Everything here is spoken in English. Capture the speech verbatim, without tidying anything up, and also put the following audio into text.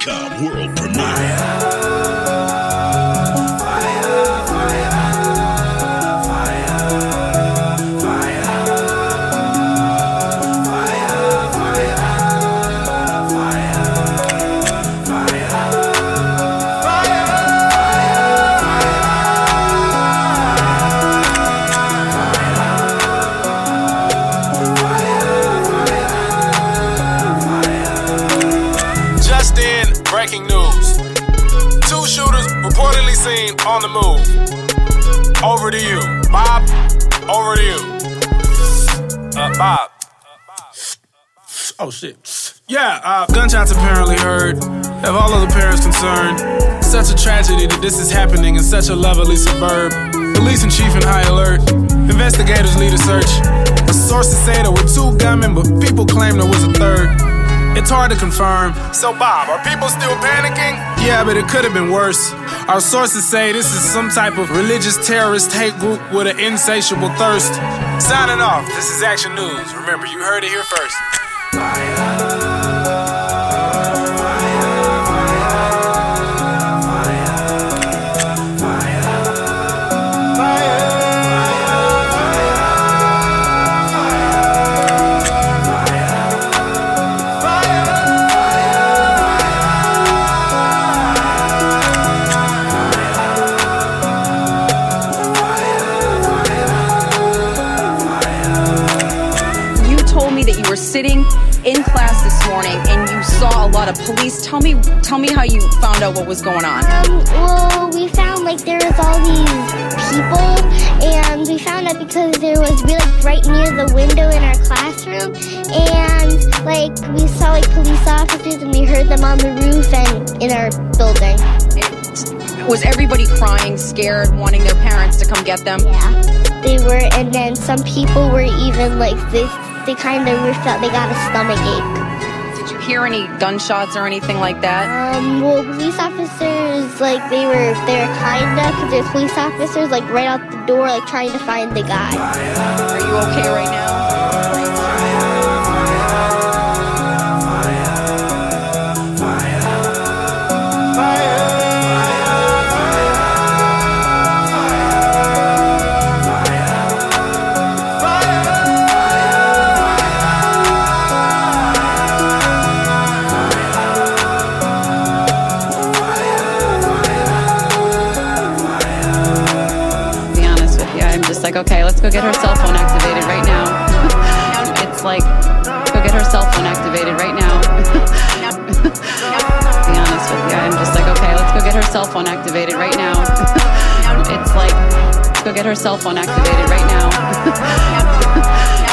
dot com world premiere. Breaking news. Two shooters reportedly seen on the move. Over to you, Bob. Over to you. Uh, Bob. Oh, shit. Yeah, uh, gunshots apparently heard. Have all of the parents concerned. Such a tragedy that this is happening in such a lovely suburb. Police and chief in high alert. Investigators lead a search. The sources say there were two gunmen, but people claim there was a third. It's hard to confirm. So Bob, are people still panicking? Yeah, but it could have been worse. Our sources say this is some type of religious terrorist hate group with an insatiable thirst. Signing off, this is Action News. Remember, you heard it here first. That you were sitting in class this morning and you saw a lot of police. Tell me, tell me how you found out what was going on. Um, well, we found like there was all these people, and we found out because there was really right near the window in our classroom, and like we saw like police officers, and we heard them on the roof and in our building. Was everybody crying, scared, wanting their parents to come get them? Yeah, they were, and then some people were even like this. They kind of felt they got a stomach ache. Did you hear any gunshots or anything like that? Um, well, police officers, like, they were there kind of, because there's police officers, like, right out the door, like, trying to find the guy. Are you okay right now? Like, okay, let's go get her cell phone activated right now. It's like, go get her cell phone activated right now. To be honest with you, I'm just like, okay, let's go get her cell phone activated right now. It's like, let's go get her cell phone activated right now.